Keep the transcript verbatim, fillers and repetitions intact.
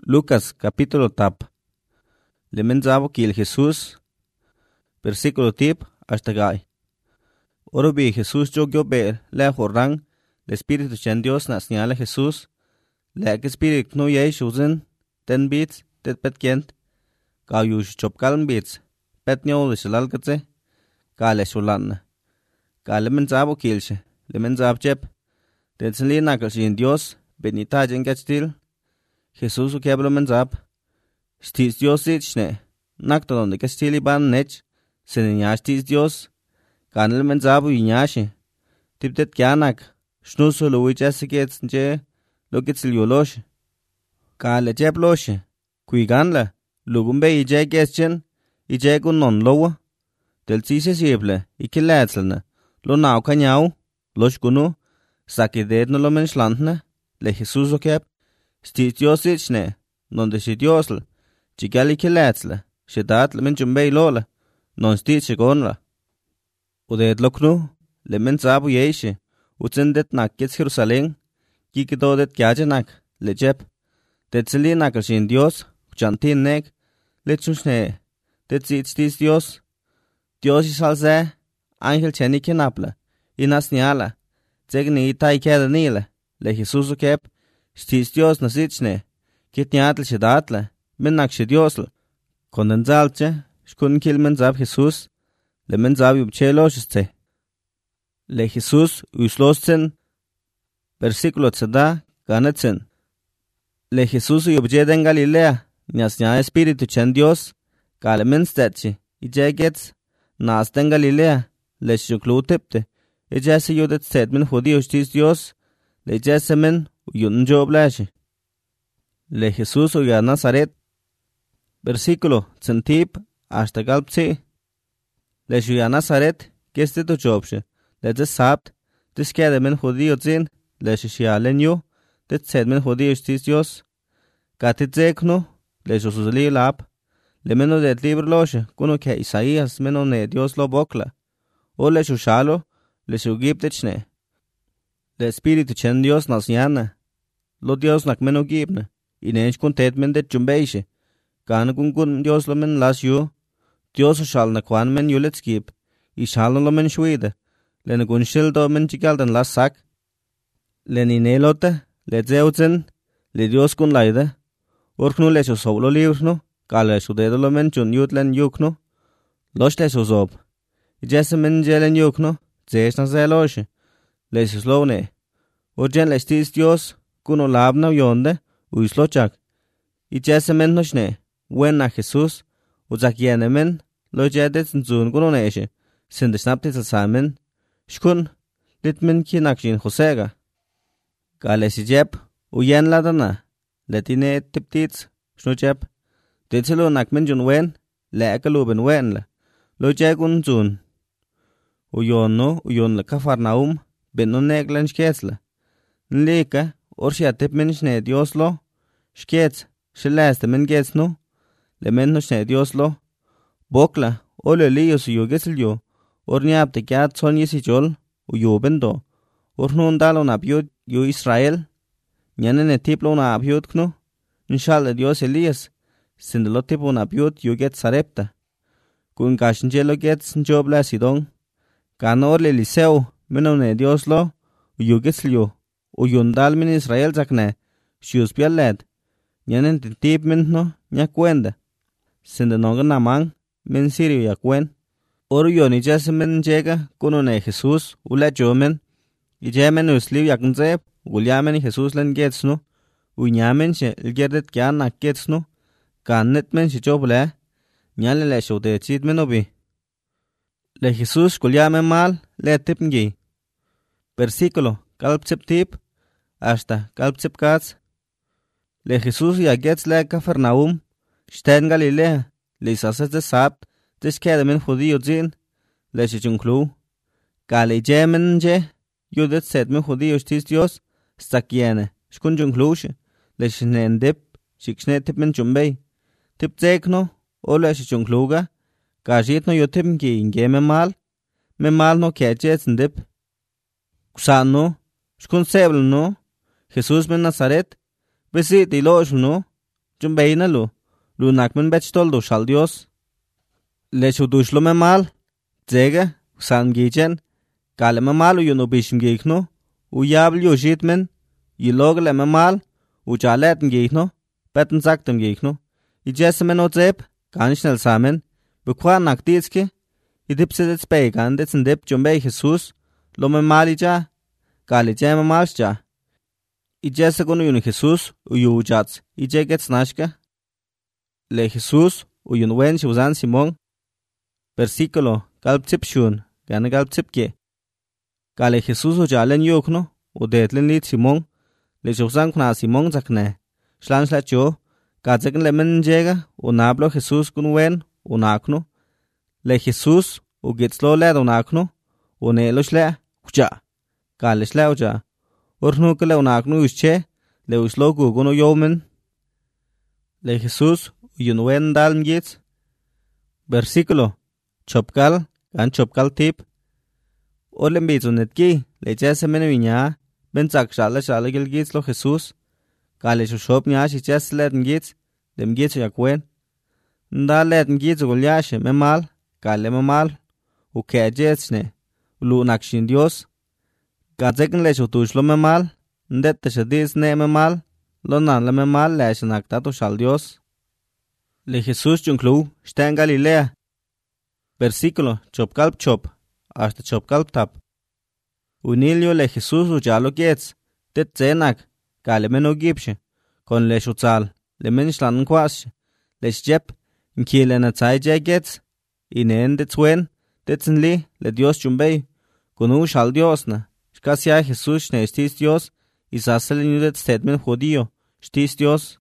Lucas capítulo tap. Le menzavo que el Jesús, versículo tip hasta gay. Oro vi Jesús yo yo ver le jorran, el Espíritu de Dios na señala Jesús, le que Espíritu no ye shuzen, ten bits, tet pet kent, ka yush chop kalm bits, pet nyo le shalal katse, ka le shulan. Ka le menzavo kilche, le menzav chep, tet sli nakal shin Dios, benita jen gatstil, Jesús u keblo menzab, stis Dios sichne, nakta donde kastili ban nech, seninya stis Dios, kanel menzabu inyashi, tiptet kyanak, shnuso lo wichassikets nje, lo kitsil yolosh, kale jeb losh, kuiganla, lugumbe ije geschen, ije gun non lowa, del tise sieble, ikiletselne, lo nau kanyau, losh gunu, sakidet no lo menschlandne, le Jesús o keb, stis Dios sichne, donde si Diosl, chigali kiletzle, shidat le menchumbei lola, non stis shigonla. Udet loknu, le menzabu yeishe, utsendet nak gets Jerusalem, kikidodet gyajenak, le jeb, det zeli nakal shin Dios, uchantin nek, le chunshne, det zit stis Dios, Dios isalze, angel cheni kinapla, inas niala, zegni itai keda nile, le Jesus o keb, stis Dios na sichne, kit nyatl shidatle, minnak shidiosl, kondenzalche, shkun kil menzab Jesus, le menzab yubcheloshiste. Le Jesus usloszen, versículo tzada, ganetzen. Le Jesus yubjeden Galilea, nyas nya espíritu chen Dios, kale menstetche, ijegets, nas den Galilea, le shuklu tipte, ijese yudet setmen judío stis Dios, le ijese men uyun joblashe. Le Jesús uya Nazaret, versículo centip hasta galpsi. Le shuya Nazaret, keste to jobshe, le des sabt, des kede men judío zin, le shishia lenyo, des zed men judío stis Dios, katit zekno, le shusuzli lap, le meno det libro loshe, kuno ke Isaías meno ne Dios lo bokla, o le shushalo, le shugiptechne. Le Espíritu chen Dios nas yana, lo Dios nak meno gibne, inench kun tet men det jumbeishe, gana kun kun Dios lo men las yu, Dios shal na kwan men yulet skip, i shal lo men shwede, le na kun shil do men chigaldan las sak, le ni nelote, le zeutzen, le Dios kun laide, urknu le sho solo livrno, kale sho dedo lo men chun yutlen yukno, losh le sho zob, i jesse men jelen yukno, zesh na zeloshe, le sho slone, urgen le stis Dios, kuno labna yonde, uislochak, i jesse men noshne, wen na Jesus, uzak yene men, lo jedet nzun kuno neshe, sinde snapte til samen, shkun, lit men kinakshin Josega. Kale si jeb, uyen ladana, letine tiptits, shno jeb, ditselo nak men jun wen, le akaluben wen la, lo jegun zun. Uyon no, uyon la Kafarnaum, ben no neglen shketsla. Nlika, orshia tip men shne Dios lo, shkets, shileste men gets no, le men no shne Dios lo, bokla, ole liyo su yo getsil yo, or niap te kiat son yesi jol, u yo bendo, or nun dalo na biot yo Israel, nyanene tiplo na abiot kno, inshallah Dios Elias, sindelo tipo na biot yo get sarepta, kun kashinjelo get sinjobla sidong, kana orle Eliseo, meno ne Dios lo, u yo getsil yo, u yundal min Israel zakne, shius pialed, nyanen te tip min no, nya kwenda, sindenonga namang, men sirio ya kwen. Oru yoni jase men jega, kuno ne Jesus, ula jomen, i jemen usliv yaknzeb, ulyamen Jesus len getsno, unyamen she ilgerdet kyan nak getsno, kannet men she joble, nyale le shode chit men obi. Le Jesus kulyamen mal, le tipngi. Versículo, kalpsip tip, hasta kalpsip kats. Le Jesus ya gets le Kafarnaum, shten Galilea, le isases de sabt, des kede men judío zin, le shichunklu, kale jemen je, yudet set men judío stis Dios, stakiene, shkun junklushe, le shinen dip, shikshne tip men jumbei, tip zekno, o le shichunkluga, kajit no yo tip ngi inge me mal, me mal no kejet ndip, kusan no, shkun sebel no, Jesus men Nazaret, besit ilosh no, jumbay na lu, lu nakmen bech tol do shal Dios. Le chudush lo me mal, zega, san gichen, kale me mal u yun ubishim gichno, u yabl yu shitmen, yilog le me mal, u chaletten gichno, betten saktem gichno, i jessemen o zeb, gan schnell samen, bekwa nak ditske, i dipset spay gan ditsen dip jumbay Jesus, lo me mal i ja, kale jema mal ja. I jesse gonu yun Jesus, u yu jats, i jegets nashka. Le Jesus, u yun wen shuzan Simon. Versículo, galp tip shun, gane galp tip ge. Kale Jesus u jalen yukno, u detlen lit Simon, le shuzan kuna Simon zakne. Shlan shla cho, gadzegen le men jega, u nablo Jesus gun wen, u nakno. Le Jesus, u gitslo led u nakno, u nelo shle, uja. Kale shle uja. Urnu kele u nakno usche, le uslo gugun u yomen. Le Jesus, u yun wen dalm gits. Versículo, chopkal, gan chopkal tip. Ole mbitsu netki, le jesse mene vinya, ben zak shale shale gil gits lo Jesus. Kale shu shop nyashi jesse leden gits, dem gits yakwen. Nda leden gits u gulyashe me mal, kale me mal, u kea jetsne, ulu nakshin Dios. Gadzegen le shu tush lo me mal, ndette shadis ne me mal, lo nan le me mal le shanak tatu shal Dios. Le Jesus junklu, shten Galilea. Versículo, chopkalp chop, hasta chopkalp tap. Unilio le Jesus u jalo gets, tet zenak, kale men u gipshe, kon le shutzal, le men shlan kwashe, le shjep, nkile na tsai je gets, inen det zwen, detsen li, le Dios jumbay, konu shal Dios na, shkasia Jesus ne stis Dios, isasel inudet stedmen judío, stis Dios.